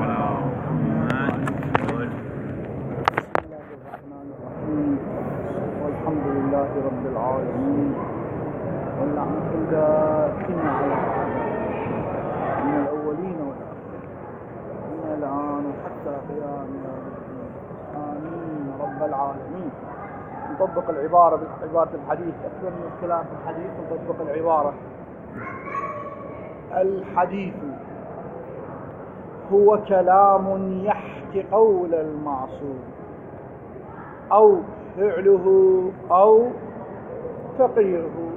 والحمد لله رب العالمين والنعمة الدائمة على من الأولين والآخرين من الآن وحتى قيام يوم الدين. آمين رب العالمين. نطبق العبارة بعبارة الحديث، أكثر من الكلام في الحديث نطبق العبارة. الحديث هو كلام يحكي قول المعصوم أو فعله أو تقريره،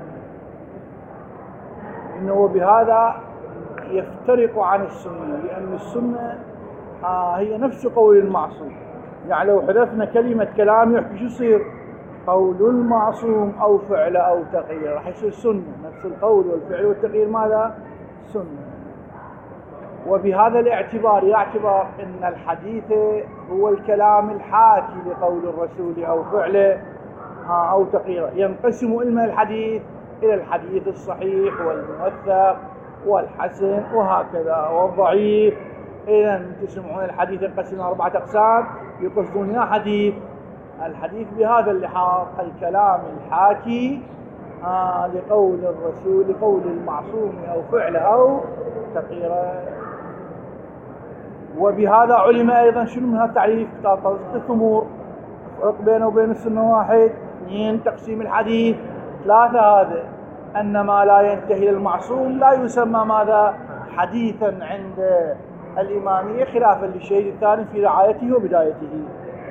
إنه بهذا يفترق عن السنة، لأن السنة هي نفس قول المعصوم. يعني لو حذفنا كلمة كلام يحكي شو يصير؟ قول المعصوم أو فعل أو تقرير، راح يصير سنة. نفس القول والفعل والتقرير ماذا؟ سنة. وبهذا الاعتبار يعتبر أن الحديث هو الكلام الحاكي لقول الرسول أو فعله أو تقريره. ينقسم علم الحديث إلى الحديث الصحيح والموثق والحسن وهكذا والضعيف. إذا تسمعون الحديث ينقسم إلى 4 أقسام، يقصدون يا حديث. الحديث بهذا اللحاظ الكلام الحاكي لقول الرسول لقول المعصوم أو فعله أو تقريره. وبهذا علم أيضا شنو من هذا التعريف؟ كتاب الثمور، فرق بينه وبين السنة 1. 2 تقسيم الحديث. 3 هذا أن ما لا ينتهي إلى المعصوم لا يسمى ماذا؟ حديثا عند الإمامية، خلافا للشيء الثاني في رعايته وبدايته.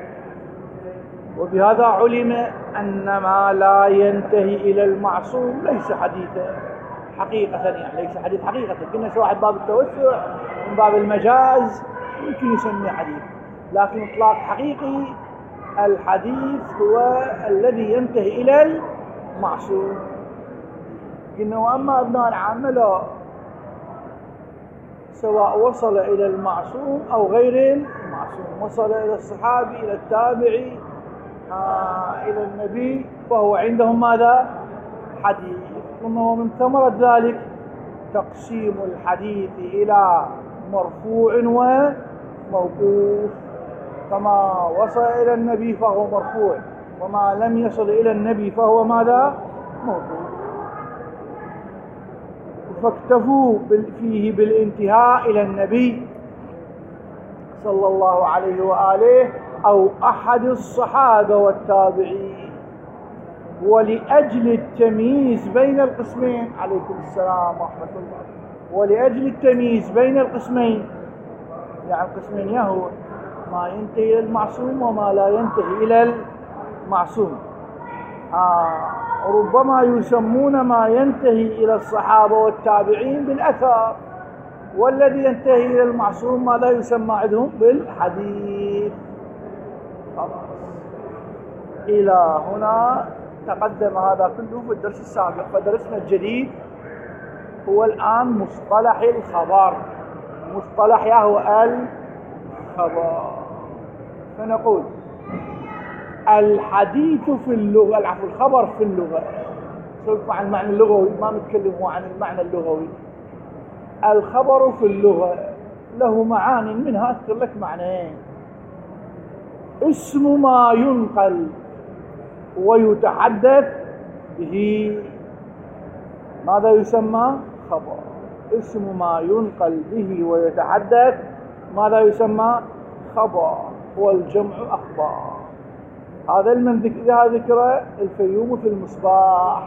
وبهذا علم أن ما لا ينتهي إلى المعصوم ليس حديثا حقيقة، يعني ليس حديث حقيقة. كنا سواء باب التوسع من باب المجاز يمكن يسميه حديث، لكن إطلاق حقيقي الحديث هو الذي ينتهي إلى المعصوم. قلنا وأما أبناء العامة لا، سواء وصل إلى المعصوم أو غير المعصوم، وصل إلى الصحابي إلى التابعي إلى النبي، فهو عندهم ماذا؟ حديث. ومن ثمرة ذلك تقسيم الحديث إلى مرفوع وموقوف. فما وصل إلى النبي فهو مرفوع، وما لم يصل إلى النبي فهو ماذا؟ موقوف. فاكتفوا فيه بالانتهاء إلى النبي صلى الله عليه وآله أو أحد الصحابة والتابعين. ولأجل التمييز بين القسمين، عليكم السلام ورحمة الله، ولأجل التمييز بين القسمين، يعني القسمين يهو ما ينتهي إلى المعصوم وما لا ينتهي إلى المعصوم. ربما يسمون ما ينتهي إلى الصحابة والتابعين بالأثر، والذي ينتهي إلى المعصوم ماذا يسمى عندهم؟ بالحديث. إلى هنا تقدم هذا كله في الدرس السابق. فدرسنا الجديد هو الآن مصطلح الخبر. مصطلح يهو الخبر. فنقول الحديث في اللغة، العفو الخبر في اللغة، سوف عن المعنى اللغوي، ما نتكلم عن المعنى اللغوي. الخبر في اللغة له معاني، منها أذكر لك معنيين. اسم ما ينقل ويتحدث به ماذا يسمى؟ خبر. اسم ما ينقل به ويتحدث ماذا يسمى؟ خبر. والجمع أخبار. هذا إذا ذكر الفيوم في المصباح.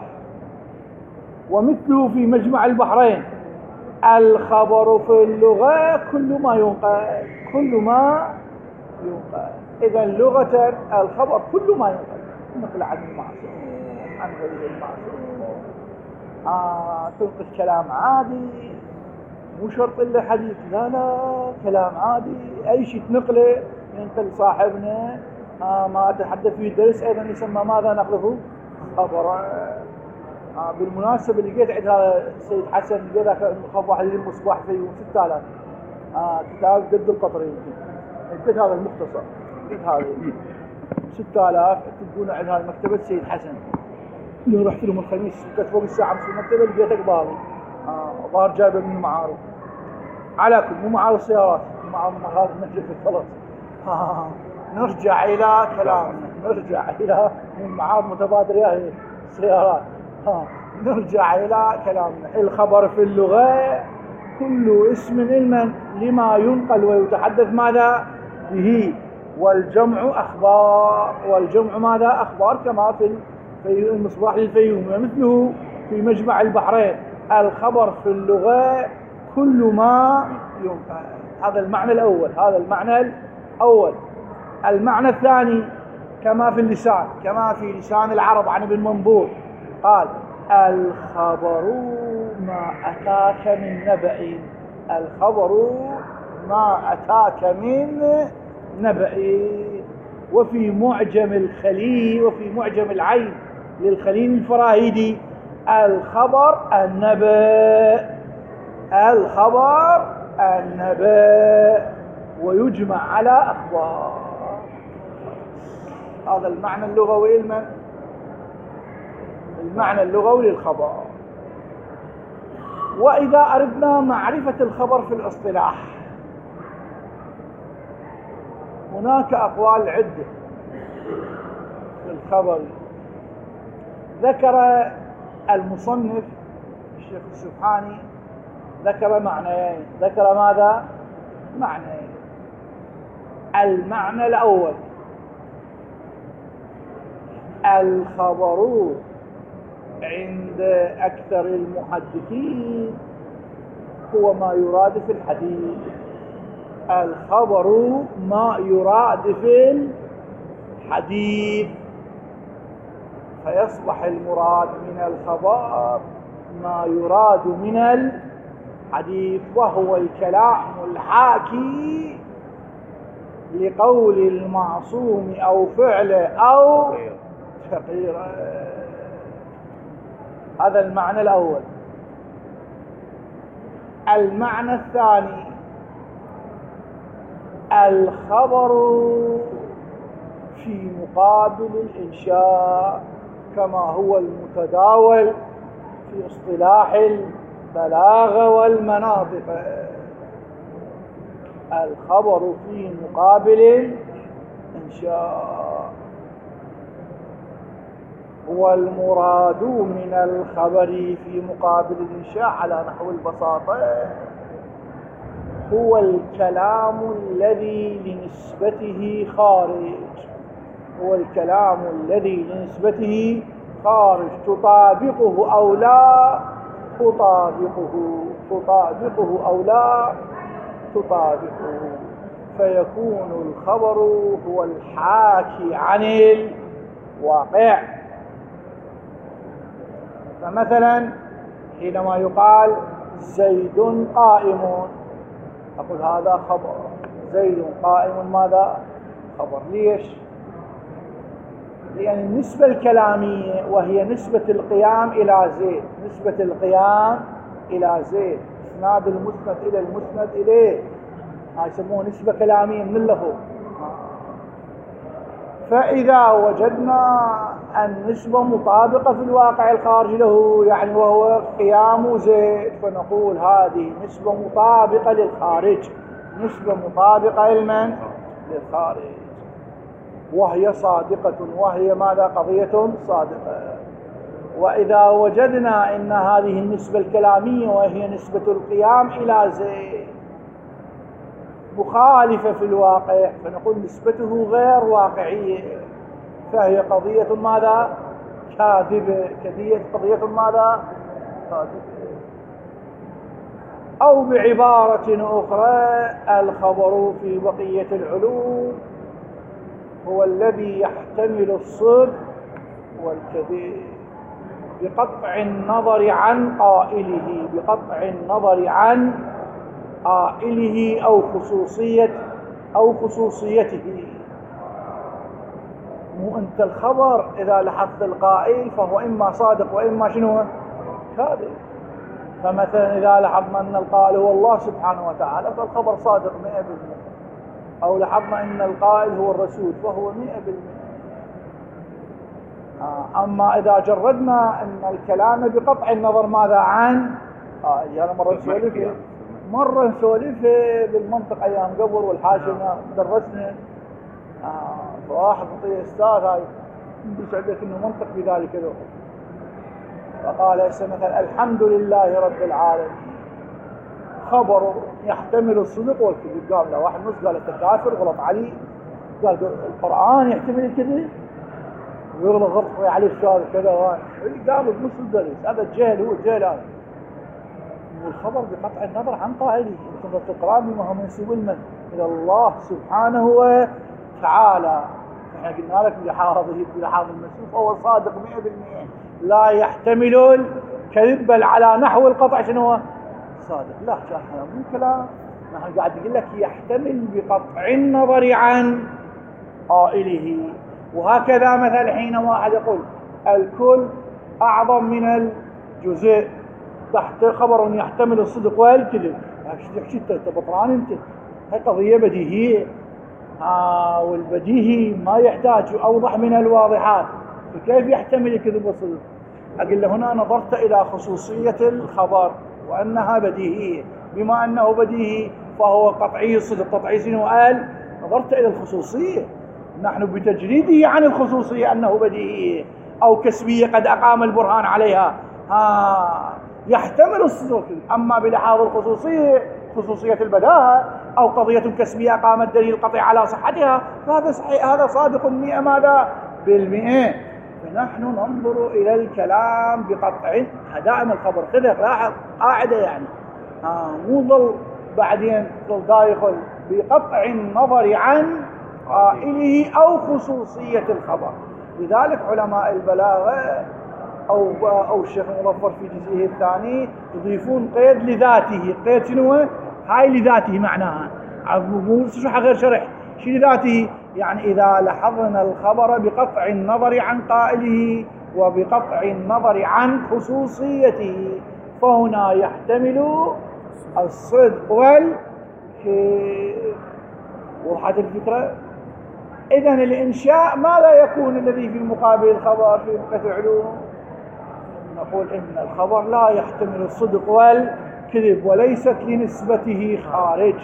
ومثله في مجمع البحرين. الخبر في اللغة كل ما ينقل، كل ما ينقل. إذا لغة الخبر كل ما ينقل، نقل عن المعصوم عن غير المعصوم. تنقل كلام عادي، مو شرط إلا حديث، لا كلام عادي أي شيء تنقله. ينقل صاحبنا ما تحدث فيه الدرس أيضا يسمى ماذا؟ نقله خبرا. بالمناسبة لقيت عند هذا السيد حسن لقيت خبر حديث المصباح فيهم 6000 كتاب قد القطري. لقيت هذا المختصر، لقيت هذا 6000 تلقونه عند هذا مكتبة السيد حسن اللي رحت لهم الخميس، كنت فوق الساعة في المكتبة لقيت أقبالي ظهر جايبه من المعارض. على كل مو معارض السيارات، هذا نجف خلاص. نرجع إلى كلامنا، نرجع إلى معارض متبادر يا السيارات. نرجع إلى كلامنا. الخبر في اللغة كل اسم لما ينقل ويتحدث ماذا به، والجمع أخبار. والجمع ماذا؟ أخبار، كما في المصباح للفيوم ومثله في مجمع البحرين. الخبر في اللغة كل ما ينقل. هذا المعنى الأول. هذا المعنى الأول. المعنى الثاني كما في اللسان، كما في لسان العرب عن ابن منظور قال: الخبر ما أتاك من نبأ. الخبر ما أتاك من نبأ. وفي معجم الخليل، وفي معجم العين للخليل الفراهيدي: الخبر النبأ. الخبر النبأ، ويجمع على أخبار. هذا المعنى اللغوي المعنى اللغوي للخبر. وإذا أردنا معرفة الخبر في الاصطلاح، هناك أقوال عدة في الخبر. ذكر المصنف الشيخ السبحاني ذكر معنيين. ذكر ماذا؟ معنيين. المعنى الأول: الخبر عند أكثر المحدثين هو ما يراد في الحديث. الخبر ما يراد في الحديث، فيصبح المراد من الخبر ما يراد من الحديث، وهو الكلام الحاكي لقول المعصوم أو فعله أو تقريره. هذا المعنى الأول. المعنى الثاني: الخبر في مقابل الإنشاء، كما هو المتداول في اصطلاح البلاغة والمناطق. الخبر في مقابل الإنشاء. والمراد من الخبر في مقابل الإنشاء على نحو البساطة هو الكلام الذي لنسبته خارج. هو الكلام الذي لنسبته خارج، تطابقه أو لا تطابقه، تطابقه أو لا تطابقه، فيكون الخبر هو الحاكي عن الواقع. فمثلا حينما يقال زيد قائم، أقول هذا خبر. زيد قائم ماذا؟ خبر. ليش؟ لأن النسبة الكلامية وهي نسبة القيام إلى زيد، نسبة القيام إلى زيد، إسناد المسند إلى المسند إليه، هاي يسموه نسبة كلامية من اللفظ. فإذا وجدنا النسبة مطابقة في الواقع الخارج له، يعني وهو قيام زيد، فنقول هذه نسبة مطابقة للخارج، نسبة مطابقة للخارج، وهي صادقة، وهي ماذا؟ قضية صادقة. وإذا وجدنا أن هذه النسبة الكلامية وهي نسبة القيام إلى زيد مخالفة في الواقع، فنقول نسبته غير واقعية، فهي قضية ماذا؟ كاذبة. قضية ماذا؟ كاذبة. أو بعبارة أخرى: الخبر في بقية العلوم هو الذي يحتمل الصدق والكذب بقطع النظر عن قائله، بقطع النظر عن قائله أو خصوصيته. مو أنت الخبر إذا لاحظت القائل فهو إما صادق وإما شنو؟ كاذب. فمثلا إذا لاحظنا أن القائل هو الله سبحانه وتعالى فالخبر صادق 100%، أو لاحظنا أن القائل هو الرسول فهو 100%. أما إذا جردنا أن الكلام بقطع النظر ماذا عن قائل، أنا مرة سؤالي مرة نسولف بالمنطق أيام قبل والحاشية درسنا فواحد مطيع أستاذ هاي يسعدك إنه منطق بذلك الوقت، فقال هسه مثلا الحمد لله رب العالمين خبر يحتمل الصدق والكذب. قال له واحد نص قال أنت كافر غلط علي، قال القرآن يحتمل الكذب ويغلط غلط عليه الشارع كذا. قال بنص الدرس هذا الجهل، هو الجهل هذا. والخبر بقطع النظر عن قائله، انتم القرآن بما هو منسوب لمن؟ الى الله سبحانه وتعالى. احنا قلنا لك بلحاظه المنسوب فهو صادق 100%، لا يحتمل الكذب، بل على نحو القطع شنو هو؟ صادق. لا هذا مو كلام، نحن قاعد نقول لك يحتمل بقطع النظر عن قائله. وهكذا مثلا حين واحد يقول الكل اعظم من الجزء تحت خبر يحتمل الصدق والكذب، ايش انت بطران انت؟ هاي قضيه بديهيه، والبديهي ما يحتاج اوضح من الواضحات، فكيف يحتمل الكذب والصدق؟ اقول له هنا نظرت الى خصوصيه الخبر وانها بديهيه، بما انه بديهي فهو قطعي الصدق. قطعي شنو قال؟ نظرت الى الخصوصيه، نحن بتجريده عن الخصوصيه انه بديهيه او كسبيه قد اقام البرهان عليها يحتمل الصدق. أما بلحاظ الخصوصية، خصوصية البداهة أو قضية كسبية قام الدليل القطعي على صحتها، فهذا صحيح، هذا صادق 100 ماذا؟ بالمئة. فنحن ننظر إلى الكلام بقطع دائما الخبر. خذ لاحظ قاعدة يعني مو ظل بعدين ظل داخل بقطع النظر عن قائله أو خصوصية الخبر. لذلك علماء البلاغة أو الشيخ المظفر في جزئه الثاني يضيفون قيد لذاته. قيد شنو؟ هاي لذاته معناها مو شرح غير شرح. شو لذاته؟ يعني إذا لاحظنا الخبر بقطع النظر عن قائله وبقطع النظر عن خصوصيته فهنا يحتمل الصدق والكذب. وضحت الفكرة؟ إذن الإنشاء ماذا يكون الذي في مقابل الخبر في بقية العلوم؟ نقول إن الخبر لا يحتمل الصدق والكذب وليست لنسبته خارج.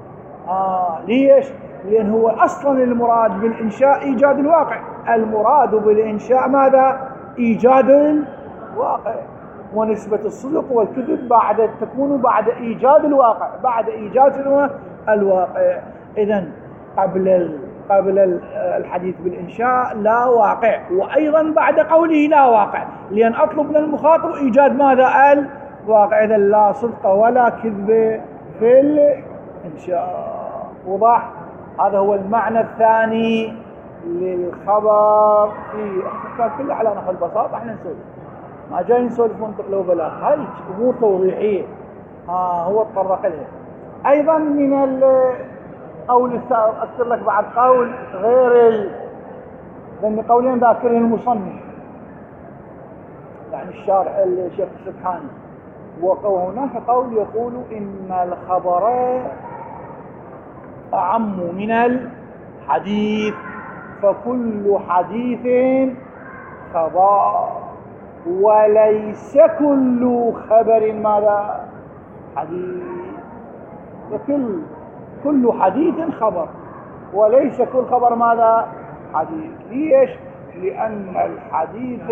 ليش؟ لأن هو أصلا المراد بالإنشاء إيجاد الواقع. المراد بالإنشاء ماذا؟ إيجاد الواقع. ونسبة الصدق والكذب تكون بعد إيجاد الواقع، بعد إيجاد الواقع. إذن قبل الحديث بالإنشاء لا واقع، وأيضا بعد قوله لا واقع، لأن أطلب من المخاطب إيجاد ماذا؟ الواقع. إذن لا صدق ولا كذب في الإنشاء. وضح؟ هذا هو المعنى الثاني للخبر. في كان كله على نحو البساطة، احنا نسولف ما جاي نسولف منطق لو بلاغ، هاي أمور توضيحية هو تطرق لها. أيضا من قول أذكر لك بعد قول غير لأن قولين ذاكره المصنف يعني الشارع الشيخ السبحاني. وهناك قول يقول إن الخبر أعم من الحديث، فكل حديث خبر وليس كل خبر ماذا؟ حديث. كل حديث خبر وليس كل خبر ماذا؟ حديث. ليش؟ لأن الحديث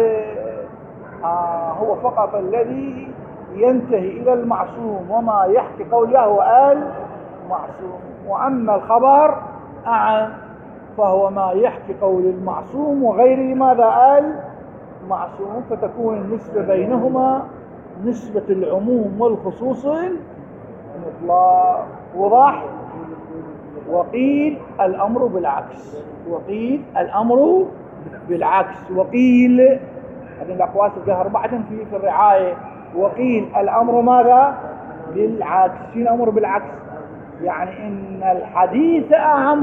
هو فقط الذي ينتهي إلى المعصوم، وما يحكي قوله هو المعصوم. وأما الخبر أعم فهو ما يحكي قول المعصوم وغيره ماذا؟ المعصوم. فتكون النسبة بينهما نسبة العموم والخصوص المطلق. وضح؟ وقيل الأمر بالعكس، وقيل الأمر بالعكس، وقيل هذه الأقوال تلقاها أربعة في الرعاية. وقيل الأمر ماذا؟ بالعكس. شنو الأمر بالعكس؟ يعني إن الحديث أعم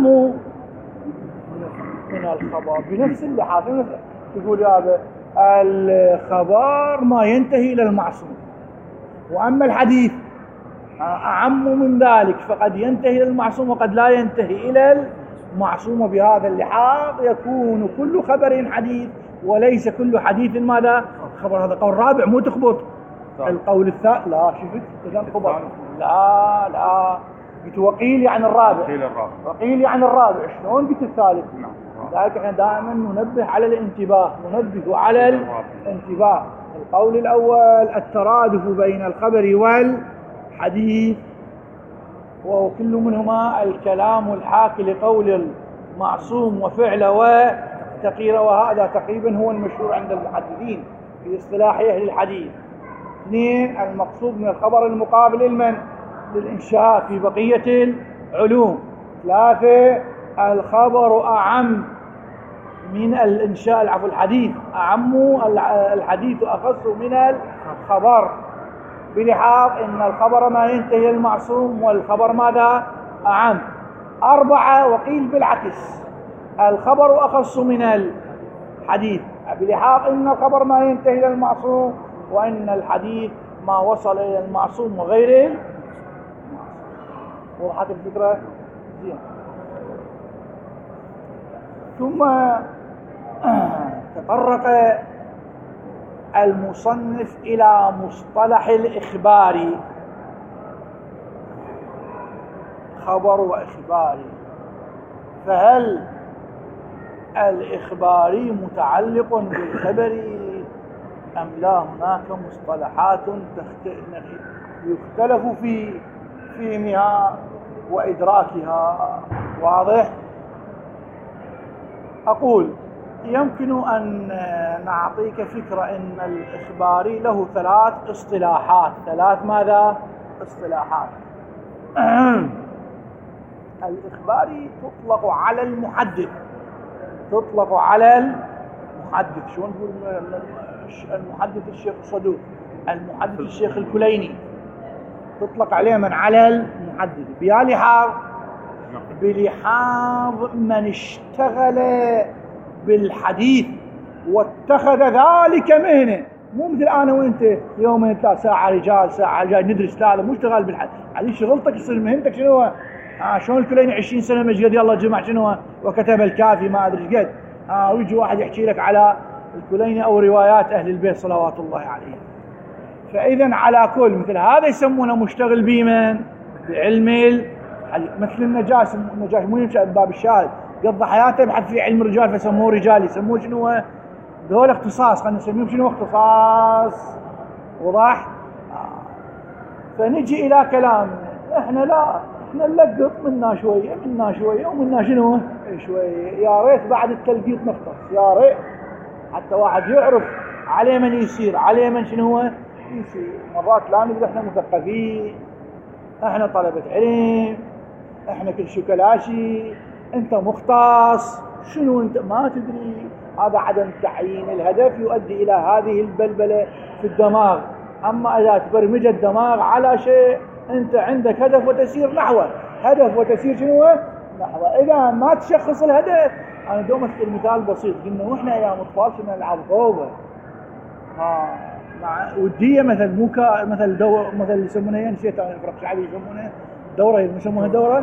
من الخبر بنفس اللحاظ. تقول هذا الخبر ما ينتهي إلى المعصوم، وأما الحديث أعم من ذلك، فقد ينتهي إلى المعصوم وقد لا ينتهي إلى المعصوم. وبهذا اللحاظ يكون كل خبر حديث وليس كل حديث ماذا؟ خبر. هذا قول رابع، مو تخبط القول الثالث لا شفت إذا خبر لا قلت وقيل يعني الرابع وقيل يعني الرابع شلون قلت الثالث؟ لذلك احنا دائما ننبه على الانتباه القول الأول الترادف بين الخبر والحديث وكل منهما الكلام الحاكي لقول المعصوم وفعله وتقريره وهذا تقريبا هو المشهور عند المحدثين في اصطلاح أهل الحديث. 2 المقصود من الخبر المقابل للإنشاء في بقية العلوم. 3 الخبر أعم من الإنشاء الحديث أعم الحديث أخص من الخبر بلحاظ إن الخبر ما ينتهي المعصوم والخبر ماذا أعم. 4 وقيل بالعكس الخبر أخص من الحديث بلحاظ إن الخبر ما ينتهي إلى المعصوم وإن الحديث ما وصل إلى المعصوم وغيره. وضحت الفكرة زين. ثم تطرق المصنف إلى مصطلح الإخباري خبر وإخباري. فهل الإخباري متعلق بالخبر أم لا؟ هناك مصطلحات يختلف في فهمها وإدراكها. واضح؟ أقول يمكن أن نعطيك فكرة أن الإخباري له 3 اصطلاحات. 3 ماذا؟ اصطلاحات. الإخباري تطلق على المحدث شلون نقول المحدث الشيخ الصدوق المحدث الشيخ الكليني تطلق عليه من على المحدث بلحاظ من اشتغل بالحديث واتخذ ذلك مهنة. مو مثل أنا وإنت يومين 3 ساعة رجال ساعة جاي ندرس هذا مو اشتغل بالحديث. هذه شغلتك يصير مهنتك شنو شلون الكليني 20 سنة مجقد يلا جمع شنو وكتب الكافي ما أدري قد ويجي واحد يحكي لك على الكليني أو روايات أهل البيت صلوات الله عليهم. فإذا على كل مثل هذا يسمونه مشتغل بمن؟ بعلم الحديث. مثل النجاش مو يمشي باب الشاهد قضى حياته يبحث في علم الرجال فسموه رجال. يسموه شنو؟ دول اختصاص. خلينا نسميهم شنو؟ اختصاص. وضح؟ فنجي إلى كلام احنا لا احنا نلقط منا شوية ومنا شنو؟ شوية. يا ريت بعد التلقيط نختص يا ريت حتى واحد يعرف عليه من يصير عليه من شنو هو يصير. مرات لا نقول احنا مثقفين احنا طلبة علم احنا كل شو كلاشي انت مختص شنو انت ما تدري. هذا عدم تعيين الهدف يؤدي الى هذه البلبلة في الدماغ. اما اذا تبرمج الدماغ على شيء انت عندك هدف وتسير نحوه شنو نحوه. اذا ما تشخص الهدف انا دوم اذكر مثال بسيط. قلنا واحنا ايام اطفال كنا نلعب غوبه مع وديه مثل مثل دور مثل يسمونها نسيت انا فرق شعبي يسمونها دوره يسمونها دوره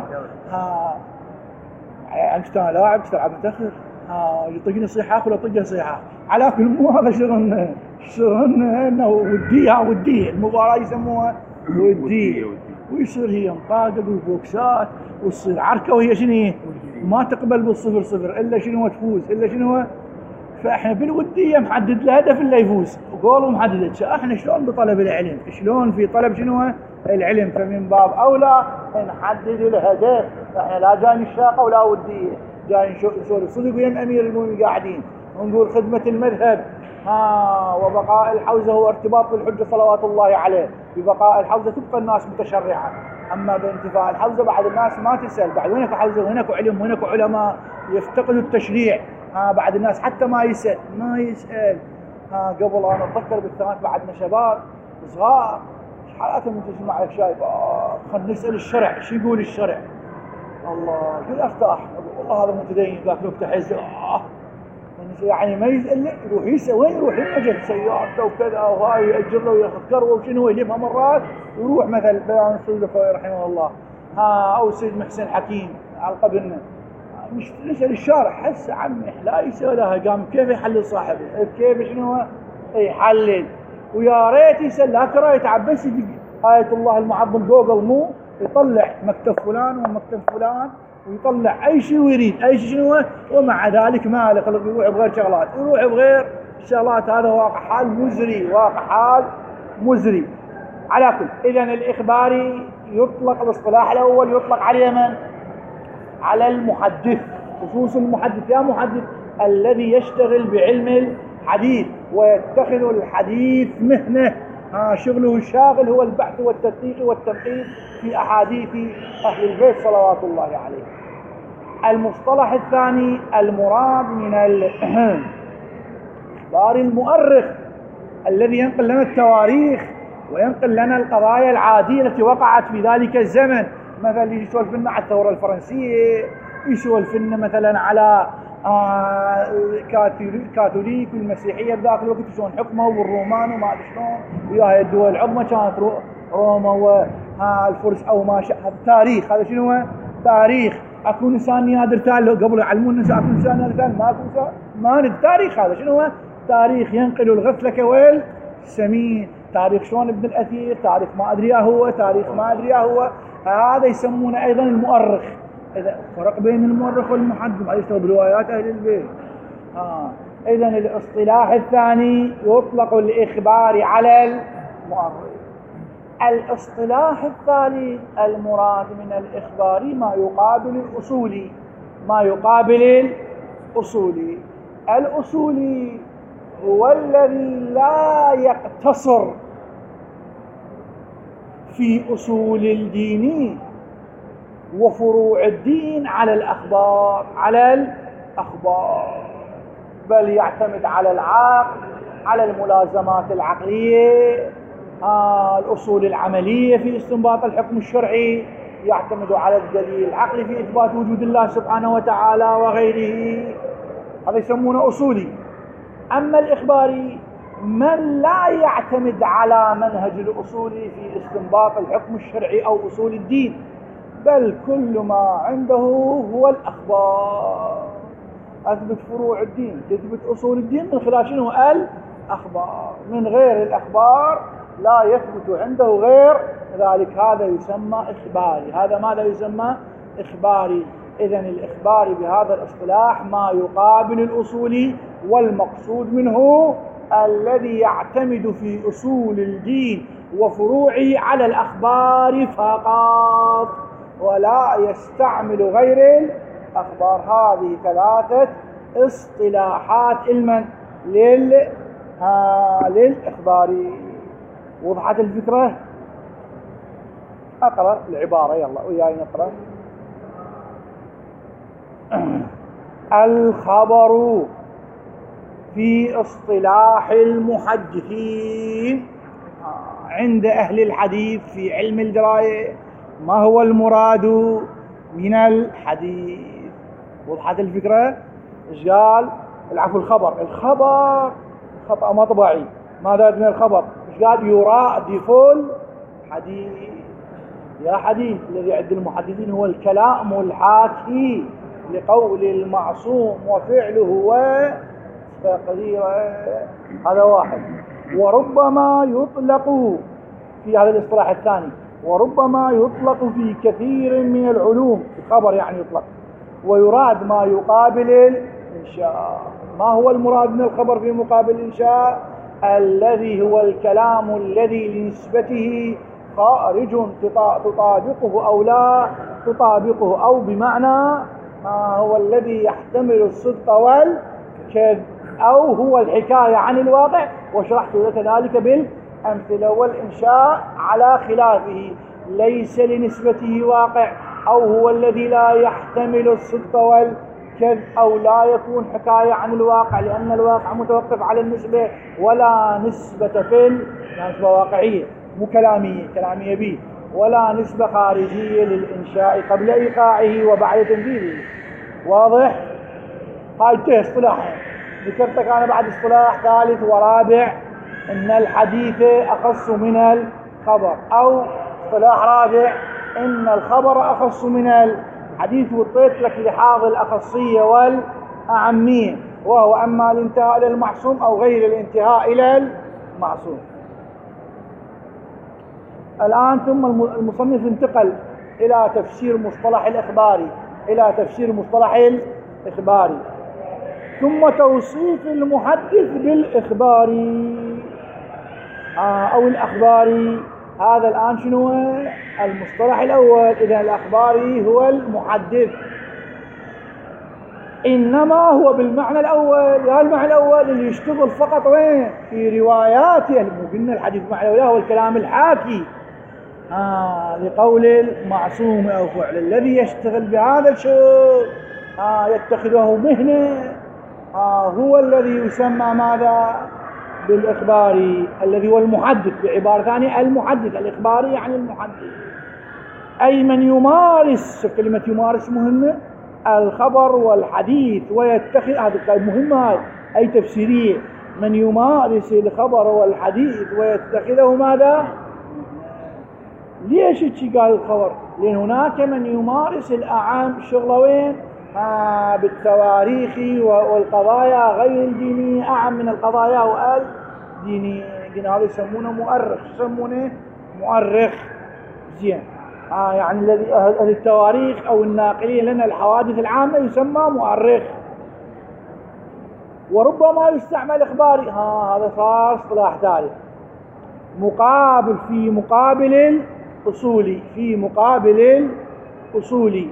انت لاعب تلعب متاخر يطقني صيحه ولا طقه صيحه على كل مو هذا شغلنا انه وديه المباراه يسموها وديه ويصير هي مقاقق وبوكسات وتصير عركه وهي شنو ما تقبل بالصفر الا شنو تفوز الا شنو. فاحنا بالوديه محدد الهدف اللي يفوز وقول محدد. احنا شلون بطلب العلم شلون في طلب شنو العلم. فمن باب اولى نحدد الهدف. احنا لا جاي الشاقه ولا وديه جاي نسولف صدق ويا امير المؤمنين قاعدين ونقول خدمه المذهب وبقاء الحوزه هو ارتباط بالحجه صلوات الله عليه. ببقاء الحوزه تبقى الناس متشرعه. اما بانتفاء الحوزه بعد الناس ما تسال بعد وينك حوزه وهناك علم وهناك علماء يفتقدوا التشريع. بعد الناس حتى ما يسال قبل انا اتذكر بالثمانينات بعدنا شباب صغار حالاتهم انت تسمع لك شايف خلينا نسال الشرع شو يقول الشرع. الله شو ارتاح والله هذا متدين ذاك الوقت حز يعني ما يسال يروح يسال وين يروح ينجد سيارته وكذا وهاي ياجر له وياخذ كروه وشنو يلفها مرات ويروح مثل بيان السيد رحمه الله او السيد محسن حكيم على قبلنا مش نسال الشارع عمي لا يسالها قام كيف يحلل صاحبه كيف شنو يحلل. ويا ريت يسأل لا ترى يتعب بس آية الله المعظم جوجل مو يطلع مكتب فلان ومكتب فلان ويطلع أي شيء ويريد أي شيء شنو، ومع ذلك ما له خلق يروح بغير شغلات، يروح بغير الشغلات. هذا واقع حال مزري، واقع حال مزري. على كل إذن الإخباري يطلق الاصطلاح الأول يطلق على من؟ على المحدث، خصوص المحدث. يا محدث الذي يشتغل بعلم الحديث ويتخذ الحديث مهنة، شغله الشاغل هو البحث والتدقيق والتنقيب في أحاديث أهل البيت صلوات الله عليه. المصطلح الثاني المراد من الإخبار المؤرخ الذي ينقل لنا التواريخ وينقل لنا القضايا العادية التي وقعت في ذلك الزمن. مثلا يسولف لنا على الثورة الفرنسية، يسولف لنا مثلا على الكاثوليك والمسيحية بذاك الوقت شلون حكموا، والرومان وما ادري شلون، وياها الدول العظمى كانت روما والفرس او ما شاء. هذا تاريخ، هذا شنو هو؟ تاريخ. اكو انسان نيادرتال قبل يعلمون الناس اكو انسان نيادرتال، ماكو انسان ما ندري. تاريخ هذا شنو هو؟ تاريخ ينقل الغفلة والسمين. تاريخ شلون ابن الاثير، تاريخ ما ادري هو، تاريخ ما ادري هو. هذا يسمونه ايضا المؤرخ. إذا فرق بين المؤرخ والمحدث، هذا يشتغل بروايات أهل البيت. إذن الاصطلاح الثاني يطلق الإخبار على المؤرخ. الاصطلاح الثالث المراد من الإخبار ما يقابل الأصولي. ما يقابل الأصولي. الأصولي هو الذي لا يقتصر في أصول الدين وفروع الدين على الأخبار، بل يعتمد على العقل، على الملازمات العقلية، الأصول العملية في استنباط الحكم الشرعي، يعتمد على الدليل العقلي في إثبات وجود الله سبحانه وتعالى وغيره. هذا يسمونه أصولي. أما الإخباري من لا يعتمد على منهج الأصول في استنباط الحكم الشرعي أو أصول الدين، بل كل ما عنده هو الأخبار. أثبت فروع الدين، تثبت أصول الدين من خلال شنو؟ الأخبار. من غير الأخبار لا يثبت عنده غير ذلك. هذا يسمى إخباري. هذا ماذا يسمى؟ إخباري. إذن الإخباري بهذا الاصطلاح ما يقابل الأصولي، والمقصود منه الذي يعتمد في أصول الدين وفروعه على الأخبار فقط، ولا يستعمل غير الأخبار. هذه ثلاثة اصطلاحات علما للإخبار. وضحت الفكرة؟ أقرأ العبارة، يلا وياي نقرأ. الخبر في اصطلاح المحدثين عند أهل الحديث في علم الدراية ما هو المراد من الحديث. وضحت الفكرة؟ ايش قال؟ العفو الخبر خطأ مطبعي. ماذا من الخبر؟ ايش قال؟ يرادف الحديث. يا حديث الذي عند المحدثين هو الكلام الحاكي لقول المعصوم وفعله وتقديره. هذا واحد. وربما يطلق في هذا الاصطلاح الثاني، وربما يطلق في كثير من العلوم. الخبر يعني يطلق، ويراد ما يقابل الإنشاء. ما هو المراد من الخبر في مقابل الإنشاء؟ الذي هو الكلام الذي لنسبته خارج تطابقه أو لا تطابقه، أو بمعنى ما هو الذي يحتمل الصدق والكذب، أو هو الحكاية عن الواقع. وشرحت لك ذلك بالأمثلة. والإنشاء على خلافه، ليس لنسبته واقع، أو هو الذي لا يحتمل الصدق والكذب، أو لا يكون حكاية عن الواقع، لأن الواقع متوقف على النسبة، ولا نسبة في نسبة واقعية مو كلامية به، ولا نسبة خارجية للإنشاء قبل إيقاعه وبعد تنفيذه. واضح؟ هاي اصطلاح ذكرتك أنا بعد اصطلاح ثالث ورابع، إن الحديث أخص من الخبر، أو اصطلاح رابع إن الخبر أخص من الحديث. وطيت لك لحاظ الأخصية والأعمية، وهو أما الانتهاء إلى المعصوم أو غير الانتهاء إلى المعصوم. الآن ثم المصنف انتقل إلى تفسير مصطلح الإخباري، ثم توصيف المحدث بالإخباري أو الأخباري. هذا الآن شنو المصطلح الأول؟ إذا الأخباري هو المحدث، إنما هو بالمعنى الأول. يا المعنى الأول اللي يشتغل فقط وين؟ في رواياته. قلنا الحديث معنى الأول هو الكلام الحاكي لقول المعصوم أو فعل. الذي يشتغل بهذا الشغل يتخذه مهنة هو الذي يسمى ماذا؟ بالإخباري، الذي هو المحدث. بعبارة ثانية المحدث، الإخباري يعني المحدث، أي من يمارس. كلمة يمارس مهمة، الخبر والحديث ويتخذ، هذه مهمة أي تفسيرية. من يمارس الخبر والحديث ويتخذه ماذا؟ ليش قال الخبر؟ لأن هناك من يمارس الأعام شغله وين؟ بالتواريخ والقضايا غير الدينية أعم من القضايا والدينية. هذا يسمونه مؤرخ. يسمونه مؤرخ. زين. يعني الذي أهل التواريخ أو الناقلين لنا الحوادث العامة يسمى مؤرخ. وربما يستعمل إخباري. هذا صار اصطلاح ثالث. مقابل، في مقابل الأصولي، في مقابل الأصولي،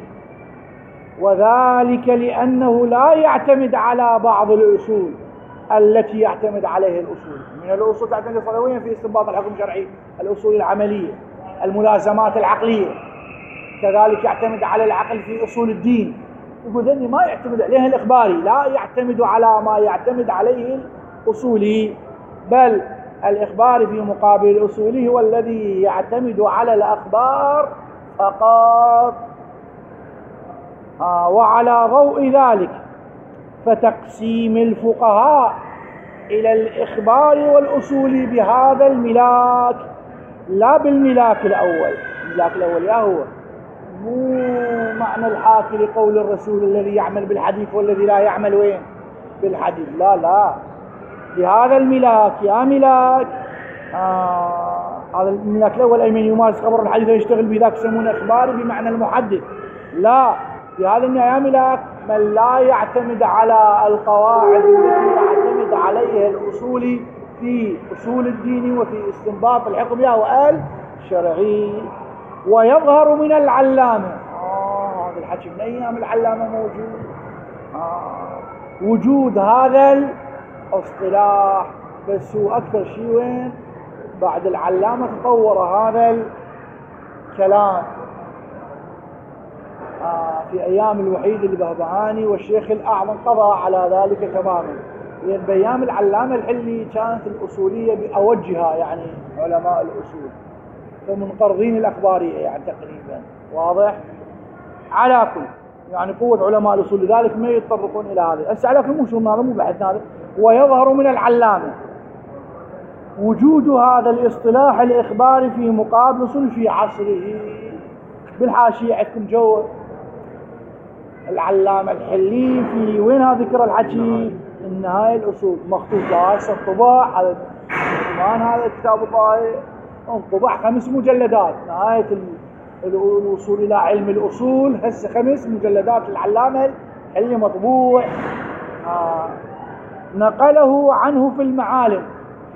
وذلك لأنه لا يعتمد على بعض الأصول التي يعتمد عليه الأصول. من الأصول تعتمد صلويا في استنباط الحكم الشرعي، الأصول العملية، الملازمات العقلية. كذلك يعتمد على العقل في أصول الدين. يقول ذني ما يعتمد عليها الإخباري، لا يعتمد على ما يعتمد عليه الأصولي، بل الإخباري في مقابل الأصولي هو الذي يعتمد على الأخبار فقط. وعلى ضوء ذلك فتقسيم الفقهاء إلى الإخبار والأصول بهذا الملاك، لا بالملاك الأول. الملاك الأول يا هو مو معنى الحاكي لقول الرسول الذي يعمل بالحديث والذي لا يعمل وين؟ بالحديث. لا، بهذا الملاك يا ملاك. هذا الملاك الأول أي من يمارس خبر الحديث ويشتغل بذاك يسمونه إخباري بمعنى المحدث. لا، بهذا يا ملاك من لا يعتمد على القواعد التي يعتمد عليها الأصولي في أصول الدين وفي استنباط الحكم الشرعي. ويظهر من العلامة، هذا الحكي من أيام العلامة موجود، وجود هذا الاصطلاح. بس هو أكثر شيء وين؟ بعد العلامة تطور هذا الكلام في أيام الوحيد البهبهاني والشيخ الأعظم قضى على ذلك تماما. لأن بأيام العلامة الحلي كانت الأصولية بأوجها، يعني علماء الأصول فمنقرضين الأخبارية يعني تقريبا. واضح؟ على كل يعني قوة علماء الأصول، لذلك ما يتطرقون إلى هذا. هسه على كل مو شغلنا هذا، مو بحثنا هذا. ويظهر من العلامة وجود هذا الاصطلاح الإخباري في مقابل أصول في عصره. بالحاشية عندكم جو العلامة الحلي في وين هذا ذكر الحكي؟ النهاية الأصول مخطوط هسه الطباع. هذا هذا الكتاب الظاهر انطبع 5 مجلدات، نهاية الوصول إلى علم الأصول. هسه 5 مجلدات العلامة الحلي مطبوع. نقله عنه في المعالم.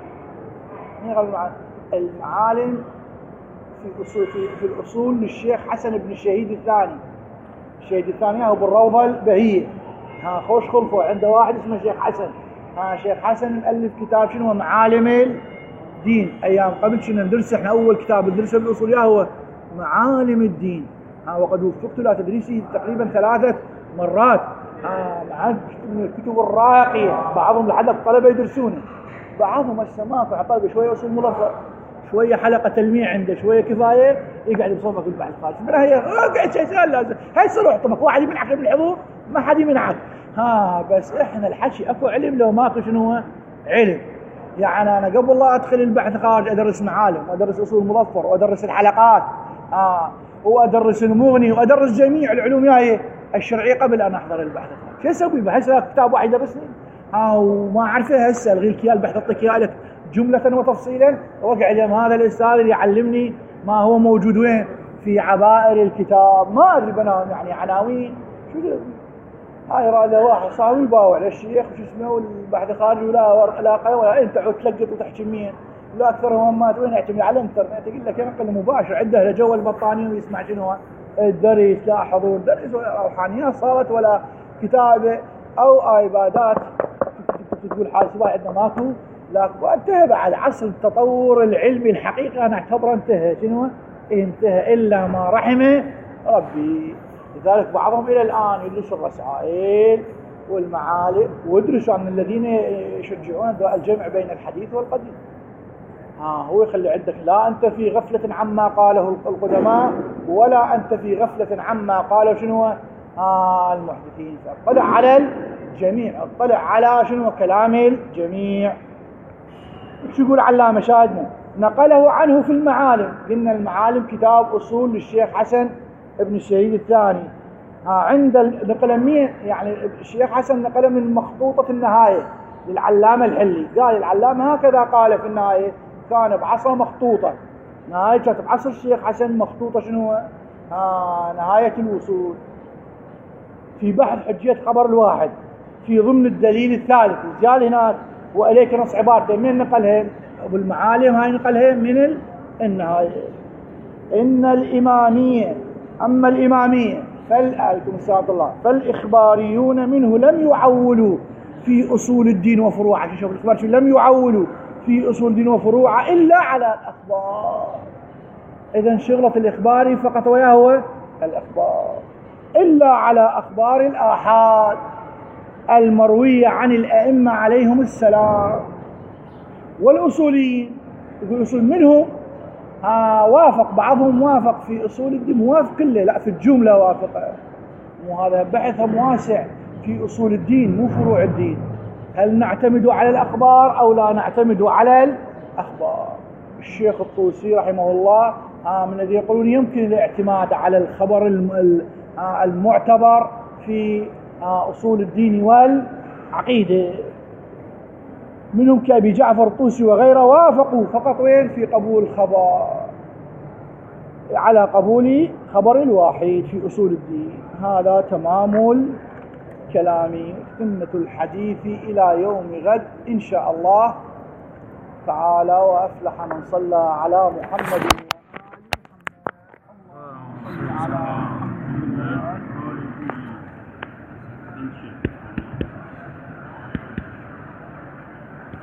المعالم في الأصول للشيخ حسن بن الشهيد الثاني. الشهيد الثاني هو بالروضة البهية. خوش خلفه عنده واحد اسمه شيخ حسن. شيخ حسن مؤلف كتاب شنو؟ معالم الدين. أيام قبل كنا ندرس احنا أول كتاب ندرسه بالأصول هو معالم الدين. وقد وفقت له تدريسي تقريبا 3 مرات. مع من الكتب الراقية، بعضهم لحد الطلبة يدرسونه، بعضهم السماء في عطاء شوية أصول مظفر، شوية حلقة تلميع عنده، شوية كفاية يقعد بصفك في البحث الخارجي. من هي قاعد شيء سهل لازم هاي صار احطمك واحد يمنعك من الحضور، ما حد يمنعك. بس احنا الحكي اكو علم لو ماكو شنو علم. يعني انا قبل لا ادخل البحث الخارجي ادرس معالم وادرس اصول مظفر وادرس الحلقات وادرس المغني وادرس جميع العلوم هاي الشرعية قبل ان احضر البحث الخارجي. شو اسوي؟ بحث كتاب واحد يدرسني وما اعرفه. هسه الغي لك اياه البحث، اعطيك اياه لك جملة وتفصيلا، واقعد هذا الاستاذ اللي يعلمني ما هو موجود وين؟ في عبائر الكتاب. ما أدري بنام يعني عناوين شو هاي هذا واحد صار يباوع للشيخ وش اسمه والبحث خارجي ولا قلم ولا انت تلقط وتحكي مين لا اكثر مهمات وين يعتمد على الانترنت يقول لك ينقل مباشر عنده لجو البطانيه ويسمع شنو الدرس لا حضور درس ولا روحانيات صارت ولا كتابه او ايبادات تقول حاسبات عندنا ماكو لا وانتهى بعد عصر التطور العلمي الحقيقه انا اعتبره انتهى شنو انتهى الا ما رحمه ربي. لذلك بعضهم إلى الآن يدرسوا الرسائل والمعالم ويدرسوا عن الذين يشجعون الجمع بين الحديث والقديم. هو يخلي عندك لا أنت في غفلة عما قاله القدماء ولا أنت في غفلة عما قاله شنو المحدثين. اطلع على الجميع اطلع على شنو كلام الجميع. شو يقول علامة شاهدنا نقله عنه في المعالم. قلنا المعالم كتاب أصول للشيخ حسن ابن الشهيد الثاني. عند نقل مين يعني الشيخ حسن نقل من مخطوطة النهاية للعلامة الحلي. قال العلامة هكذا قال في النهاية كان بعصر مخطوطة نهاية كانت بعصر الشيخ حسن مخطوطة شنو نهاية الوصول في بحث حجية خبر الواحد في ضمن الدليل الثالث. قال هناك وإليك نص عبارته من نقلهم أبو المعالم هاي نقلهم من النهاية. إن الإمامية أما الإمامية فالإخباريون منه لم يعولوا في أصول الدين وفروعه. شوف الإخبار شو لم يعولوا في أصول الدين وفروعه إلا على الأخبار. إذن شغلة الإخباري فقط وياه هو الأخبار إلا على أخبار الآحاد المروية عن الأئمة عليهم السلام. والأصوليين يقول أصول منهم وافق بعضهم وافق في أصول الدين موافق كله لا في الجملة وافق. وهذا بحث واسع في أصول الدين مو فروع الدين. هل نعتمد على الأخبار أو لا نعتمد على الأخبار؟ الشيخ الطوسي رحمه الله من الذي يقولون يمكن الاعتماد على الخبر المعتبر في أصول الدين والعقيدة. منهم كأبي جعفر الطوسي وغيره وافقوا فقط وين في قبول خبر على قبول خبر الواحد في أصول الدين. هذا تمام الكلام. سنة الحديث إلى يوم غد إن شاء الله تعالى. وأفلح من صلى على محمد